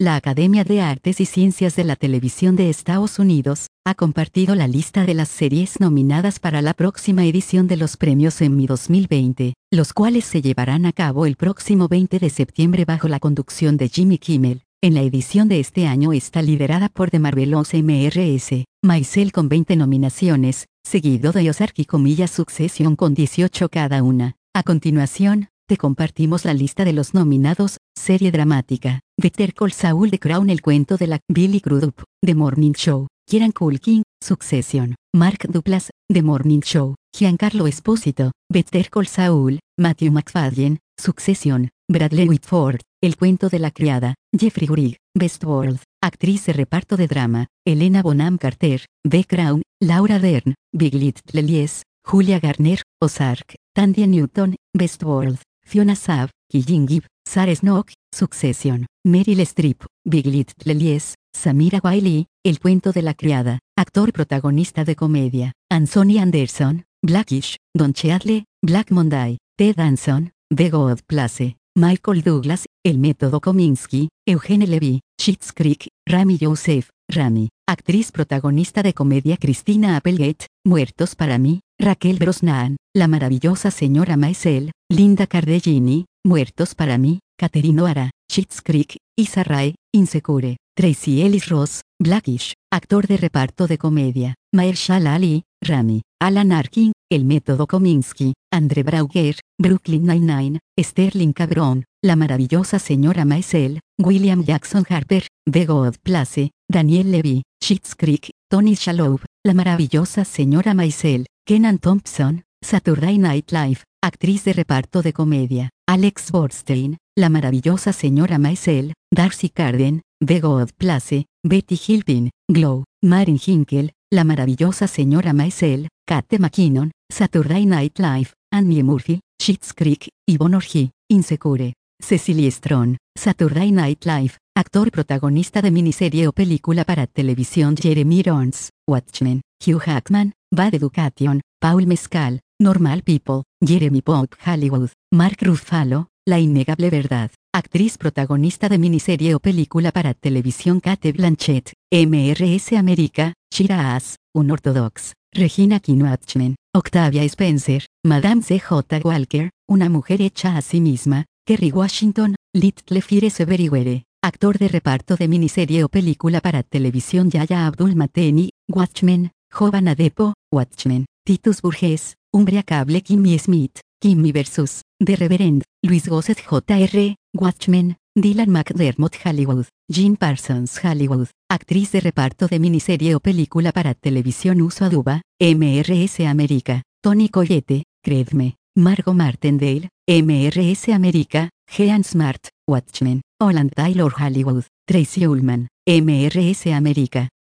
La Academia de Artes y Ciencias de la Televisión de Estados Unidos ha compartido la lista de las series nominadas para la próxima edición de los premios Emmy 2020, los cuales se llevarán a cabo el próximo 20 de septiembre bajo la conducción de Jimmy Kimmel. En la edición de este año está liderada por The Marvelous Mrs. Maisel con 20 nominaciones, seguido de Ozark y Succession con 18 cada una. A continuación, te compartimos la lista de los nominados: serie dramática, Better Call Saul, The Crown, El cuento de la Billy Crudup, The Morning Show, Kieran Culkin, Succession, Mark Duplass, The Morning Show, Giancarlo Esposito, Better Call Saul, Matthew McFadden, Succession, Bradley Whitford, El cuento de la criada, Jeffrey Wright, Westworld, actriz de reparto de drama, Helena Bonham Carter, The Crown, Laura Dern, Big Little Lies, Julia Garner, Ozark, Thandie Newton, Westworld, Fiona Sav, Killing Eve, Sarah Snook, Succession, Meryl Streep, Big Little Lies, Samira Wiley, El cuento de la criada, actor protagonista de comedia, Anthony Anderson, Blackish, Don Cheadle, Black Monday, Ted Danson, The God Place, Michael Douglas, El método Kominsky, Eugene Levy, Schitt's Creek, Rami Youssef, Rami, actriz protagonista de comedia Christina Applegate, Muertos para mí, Raquel Brosnahan, La maravillosa señora Maisel, Linda Cardellini, Muertos para mí, Catherine O'Hara, Schitt's Creek, Issa Rae, Insecure, Tracy Ellis Ross, Blackish, actor de reparto de comedia, Mahershala Ali, Rami, Alan Arkin, El método Kominsky, Andre Braugher, Brooklyn Nine-Nine, Sterling K. Brown, La maravillosa señora Maisel, William Jackson Harper, The God Place, Daniel Levy, Schitt's Creek, Tony Shalhoub, La maravillosa señora Maisel, Kenan Thompson, Saturday Night Live, actriz de reparto de comedia, Alex Borstein, La maravillosa señora Maisel, Darcy Carden, The God Place, Betty Gilpin, Glow, Marin Hinkle, La maravillosa señora Maisel, Kate McKinnon, Saturday Night Live, Annie Murphy, Schitt's Creek, Yvonne Orji, Insecure, Cecily Strong, Saturday Night Live, actor protagonista de miniserie o película para televisión Jeremy Irons, Watchmen, Hugh Jackman, Bad Education, Paul Mescal, Normal People, Jeremy Pope Hollywood, Mark Ruffalo, La innegable verdad, actriz protagonista de miniserie o película para televisión Cate Blanchett, MRS America, Shira Haas, Unorthodox, Regina King Watchmen, Octavia Spencer, Madame C.J. Walker, Una mujer hecha a sí misma, Kerry Washington, Little Fires Everywhere, actor de reparto de miniserie o película para televisión Yahya Abdul-Mateen, Watchmen, Jovan Adepo, Watchmen, Titus Burgess, Umbria Cable, Kimmy Smith, Kimmy vs. The Reverend, Luis Gossett Jr., Watchmen, Dylan McDermott Hollywood, Jean Parsons Hollywood, actriz de reparto de miniserie o película para televisión Uso Aduba, MRS America, Toni Collette, Creedme, Margot Martindale, MRS America, Jean Smart, Watchmen, Holland Taylor Hollywood, Tracy Ullman, MRS America,